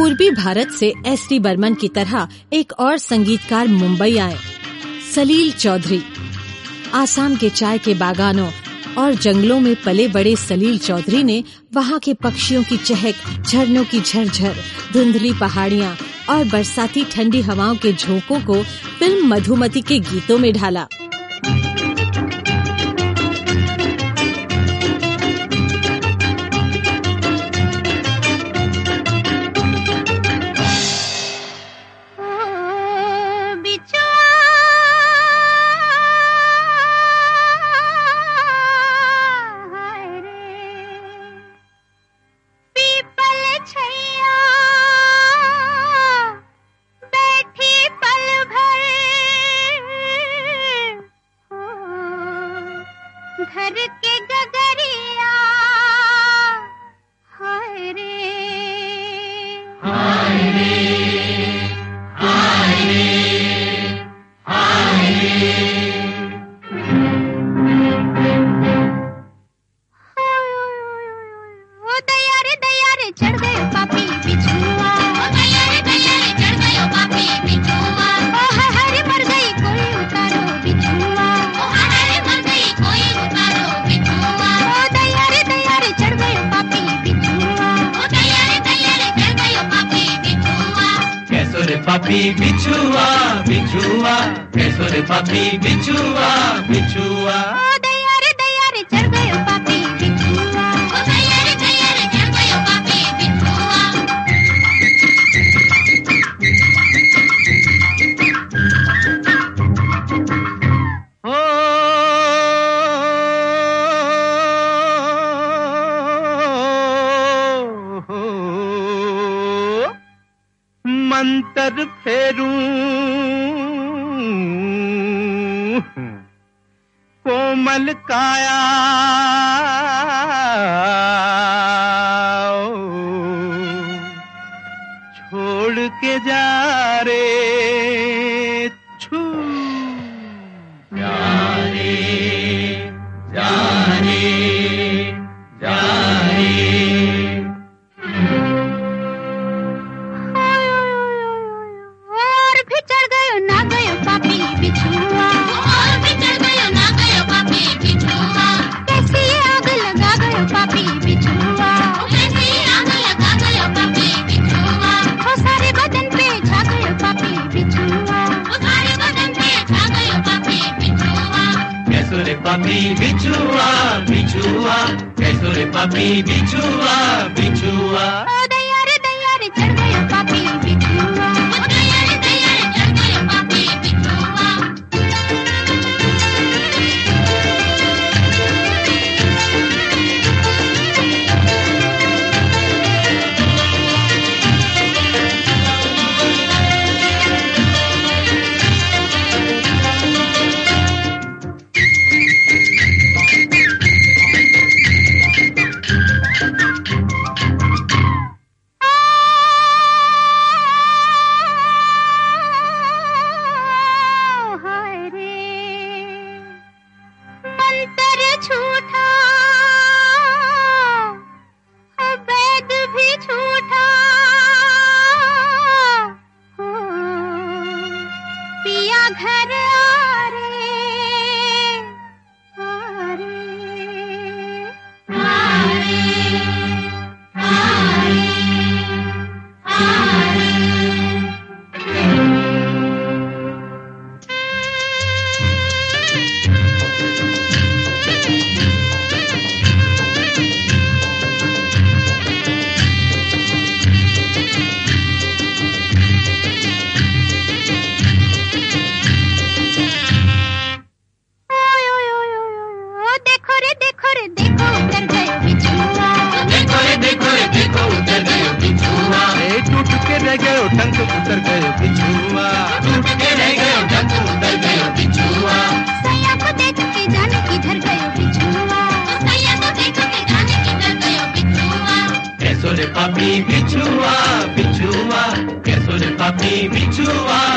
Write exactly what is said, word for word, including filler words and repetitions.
पूर्वी भारत से S D Burman की तरह एक और संगीतकार मुंबई आए, सलील चौधरी। आसाम के चाय के बागानों और जंगलों में पले बड़े सलील चौधरी ने वहाँ के पक्षियों की चहक, झरनों की झरझर, धुंधली पहाड़ियाँ और बरसाती ठंडी हवाओं के झोंकों को फिल्म मधुमती के गीतों में ढाला। घर के गगरिया हाय रे हाय रे हाय रे हाय रे ओ दया रे दया रे चढ़ गए पापी बिछुआ, ओ दया रे दया रे चढ़ गए पापी बिछुआ, ओ हाय हाय रे मर गई कोई उतारो बिछुआ, ओ हाय हाय रे मर गई कोई उतारो बिछुआ, ओ दया रे दया रे चढ़ गए पापी बिछुआ, ओ दया रे दया रे चढ़ गए पापी बिछुआ। कैसो रे पापी बिछुआ बिछुआ, कैसो रे पापी बिछुआ बिछुआ, ओ दया रे दया रे चढ़ गए पापी बिछुआ, ओ दया रे दया रे चढ़ गए पापी बिछुआ। ओ मंतर फेरूं कोमल काया, छोड़ के जा रे छू जा रे जा रे जा रे। और भी चढ़ गयो ना गयो पापी बिछुआ, और भी चढ़ गयो ना गयो पापी बिछुआ, कैसी आग लगा गयो पापी बिछुआ, कैसी आग लगा गयो पापी बिछुआ, ओ सारे बदन पे छा गयो पापी बिछुआ, ओ सारे बदन पे छा गयो पापी बिछुआ। कैसो रे पापी बिछुआ बिछुआ, कैसो रे पापी बिछुआ बिछुआ, ओ दया रे दया रे चढ़ गयो पापी बिछुआ, ओ दया रे दया रे चढ़ गयो पापी बिछुआ। हाय रे मंतर झूठा, वैद भी झूठा, हो पिया घर आ रे आ रे आ रे आ रे आ रे। ओय ओय ओय ओय, ओ देखो रे देखो रे देखो उतर गयो बिछुआ, देखो रे देखो रे देखो उतर गयो बिछुआ, ए टूट के रह गयो टंक उतर गयो बिछुआ, टूट के रह गयो टंक उतर गयो बिछुआ, सैया को देख के जाने किधर गयो बिछुआ, सैया को देख के जाने किधर गयो बिछुआ। कैसो रे पापी बिछुआ बिछुआ, कैसो रे पापी बिछुआ